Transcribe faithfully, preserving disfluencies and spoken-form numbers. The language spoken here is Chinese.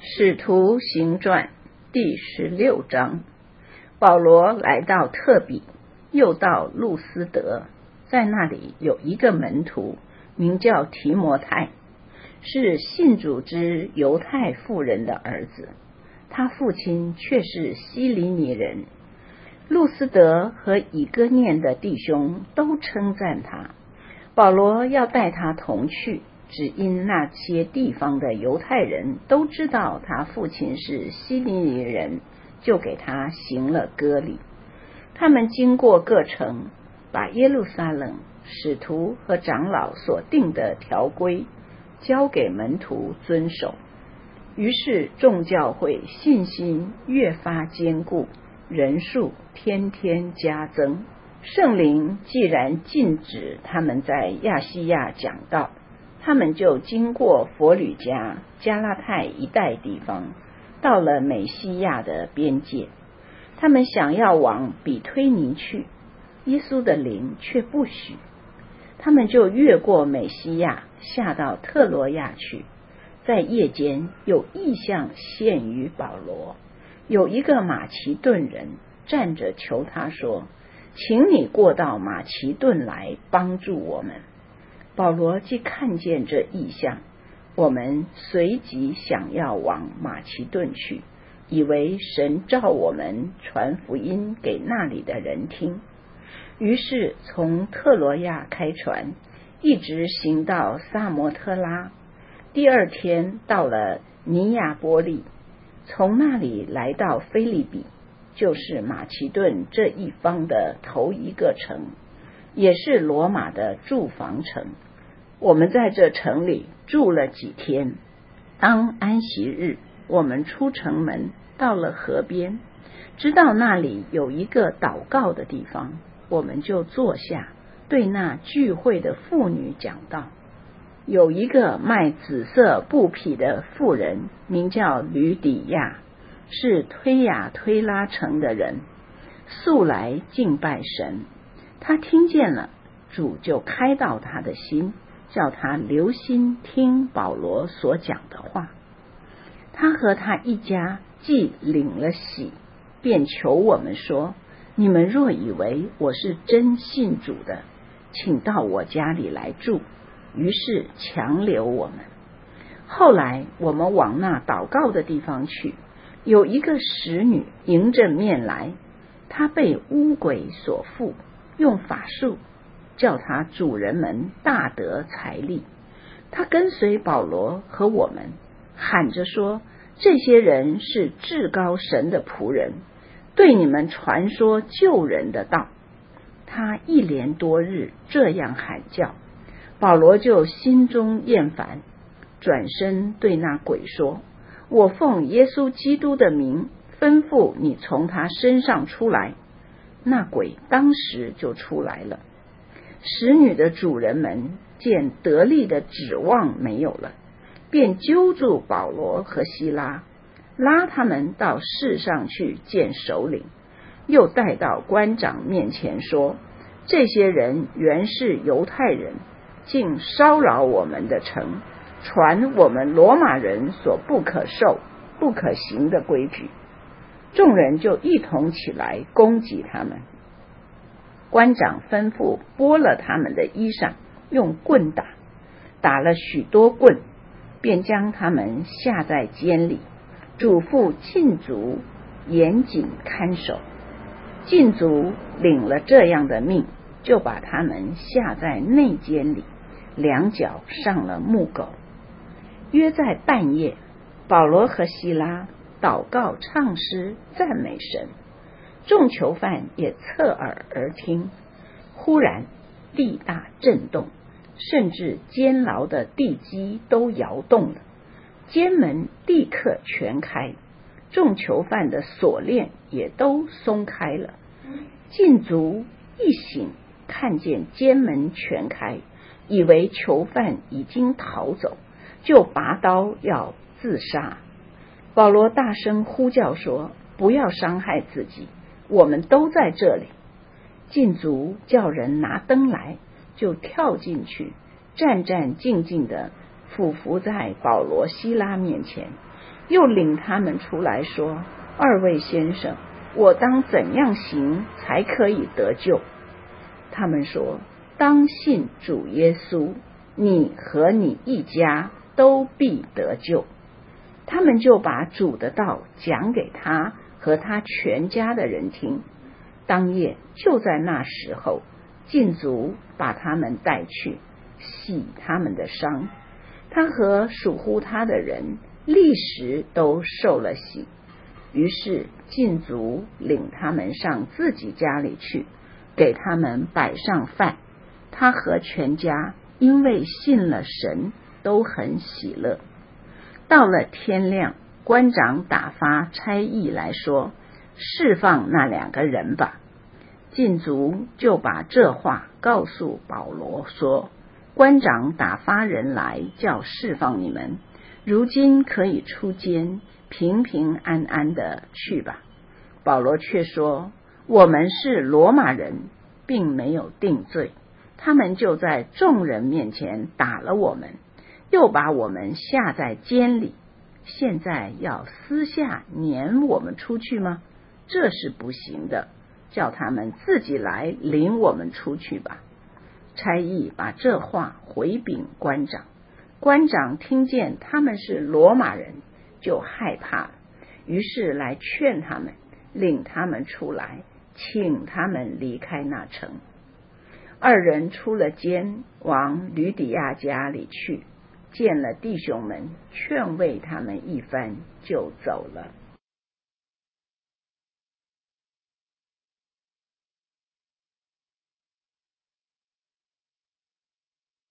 使徒行传第十六章，保罗来到特比，又到路斯德，在那里有一个门徒，名叫提摩太，是信主之犹太妇人的儿子，他父亲却是希利尼人。路斯德和以哥念的弟兄都称赞他，保罗要带他同去，只因那些地方的犹太人都知道他父亲是希利尼人，就给他行了割礼。他们经过各城，把耶路撒冷使徒和长老所定的条规交给门徒遵守。于是众教会信心越发坚固，人数天天加增。圣灵既然禁止他们在亚细亚讲道，他们就经过佛吕加、加拉太一带地方，到了美西亚的边界。他们想要往比推尼去，耶稣的灵却不许。他们就越过美西亚，下到特罗亚去。在夜间有异象现于保罗，有一个马其顿人站着求他说，请你过到马其顿来帮助我们。保罗既看见这异象，我们随即想要往马其顿去，以为神召我们传福音给那里的人听。于是从特罗亚开船，一直行到撒摩特拉，第二天到了尼亚波利，从那里来到腓立比，就是马其顿这一方的头一个城，也是罗马的住房城。我们在这城里住了几天。当安息日，我们出城门，到了河边，知道那里有一个祷告的地方，我们就坐下，对那聚会的妇女讲道。有一个卖紫色布匹的妇人，名叫吕底亚，是推雅推拉城的人，素来敬拜神。他听见了，主就开导他的心，叫他留心听保罗所讲的话。他和他一家既领了洗，便求我们说，你们若以为我是真信主的，请到我家里来住。于是强留我们。后来我们往那祷告的地方去，有一个使女迎着面来，她被污鬼所附，用法术叫她主人们大得财利。她跟随保罗和我们，喊着说，这些人是至高神的仆人，对你们传说救人的道。她一连多日这样喊叫，保罗就心中厌烦，转身对那鬼说，我奉耶稣基督的名吩咐你从他身上出来。那鬼当时就出来了。使女的主人们见得力的指望没有了，便揪住保罗和希拉，拉他们到市上去见首领，又带到官长面前说，这些人原是犹太人，竟骚扰我们的城，传我们罗马人所不可受不可行的规矩。众人就一同起来攻击他们。官长吩咐剥了他们的衣裳，用棍打，打了许多棍，便将他们下在监里，嘱咐禁足严谨看守。禁足领了这样的命，就把他们下在内监里，两脚上了木狗。约在半夜，保罗和希拉祷告唱诗赞美神，众囚犯也侧耳而听。忽然地大震动，甚至监牢的地基都摇动了，监门立刻全开，众囚犯的锁链也都松开了。禁足一醒，看见监门全开，以为囚犯已经逃走，就拔刀要自杀。保罗大声呼叫说，不要伤害自己，我们都在这里。禁足叫人拿灯来，就跳进去，战战兢兢地俯伏在保罗希拉面前， 又领他们出来说：二位先生，我当怎样行才可以得救？他们说：当信主耶稣，你和你一家都必得救。他们就把主的道讲给他和他全家的人听。当夜就在那时候，禁足把他们带去，洗他们的伤。他和属乎他的人立时都受了洗。于是禁足领他们上自己家里去，给他们摆上饭。他和全家因为信了神，都很喜乐。到了天亮，官长打发差役来说：释放那两个人吧。禁足就把这话告诉保罗说：官长打发人来叫释放你们，如今可以出监，平平安安的去吧。保罗却说：我们是罗马人，并没有定罪。他们就在众人面前打了我们，又把我们下在监里，现在要私下撵我们出去吗？这是不行的，叫他们自己来领我们出去吧。差役把这话回禀官长，官长听见他们是罗马人，就害怕了，于是来劝他们，领他们出来，请他们离开那城。二人出了监，往吕底亚家里去，见了弟兄们，劝慰他们一番，就走了。